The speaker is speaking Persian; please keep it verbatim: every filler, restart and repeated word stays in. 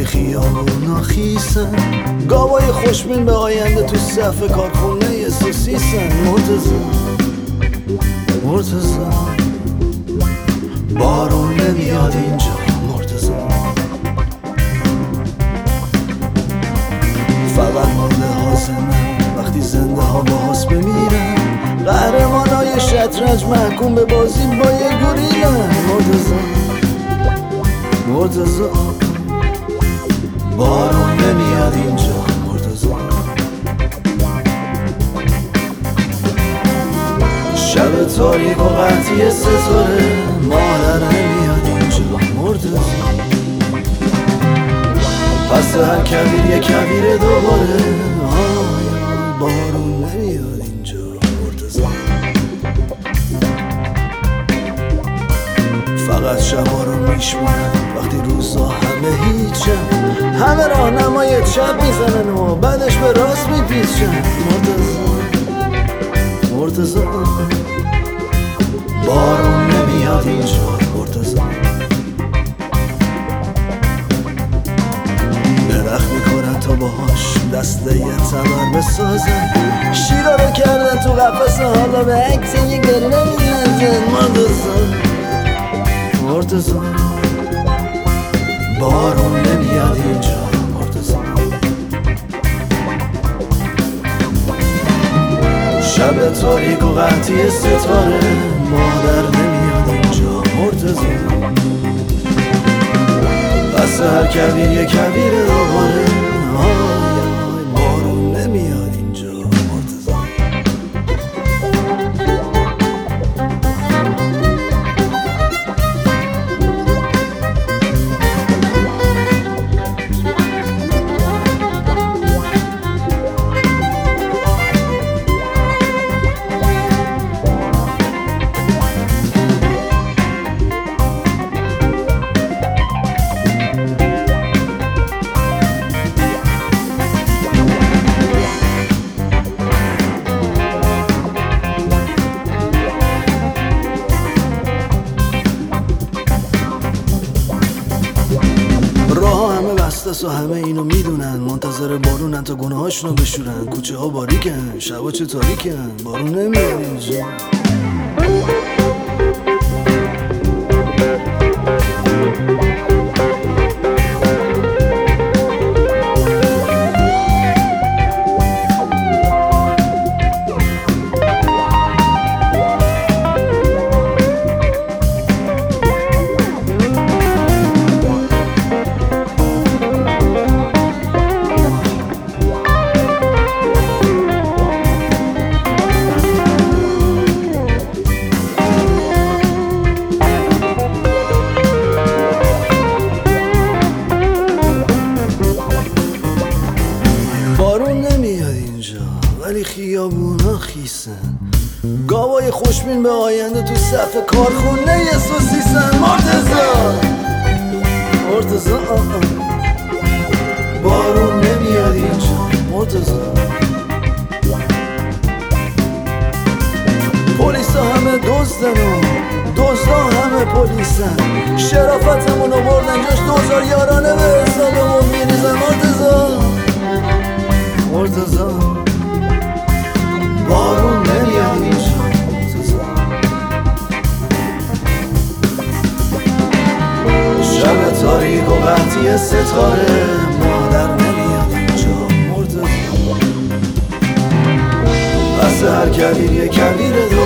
خیابونا خیسن، گاوای خوشبین به آینده تو صف کارخونه سوسیسن. مرتضی مرتضی بارون نمیاد اینجا. مرتضی فقط مرده حاضنن وقتی زنده ها باز بمیرن، قهرمانای شطرنج محکوم به بازی با یه گوریلن. مرتضی مرتضی بارون نمیاد اینجا. مرتضی شب تاریک و قطعی ستاره، مادر نمیاد اینجا. مرتضی پس هر کبیر یه کبیر دوباره، آیا بارون نمیاد اینجا. مرتضی فقط شبا رو میشمونن وقتی روزا همه هیچن، همه راهنمای چپ میزنن و بعدش به راست میپیچن. مرتضی مرتضی بارون نمیاد اینجا. مرتضی درخت میکنن تا باهاش دسته یه تبر بسازن، شیرا رو کردن تو قفص حالا به عکس یه گله میلنزن. مرتضی مرتضی بارون نمیاد اینجا. مرتضی شب تاریک و قطعی ستاره، مادر نمیاد اینجا. مرتضی پس هر کبیر یه کبیر دوباره، آی بارون نمیاد اینجا. مرتضی و همه اینو میدونن، منتظر بارونن تا گناهاشونو بشورن. کوچه ها باریکن، شبا چه تاریکن، بارون نمیاد اینجا. ولی خیابونا خیسن، گاوای خوشبین به آینده تو صف کارخونه یه سوسیسن. مرتضی مرتضی بارون نمیاد اینجا. مرتضی پلیسا همه دزدن و دزدا همه پلیسن، شرافتمونو بردن جاش دوزار یارانه به حسابمون میریزن. مرتضی مرتضی بارون نمیاد اینجا. شب تاریک و قطعی ستاره، مادر نمیاد اینجا. مرتضی پس هر کبیر یه کبیر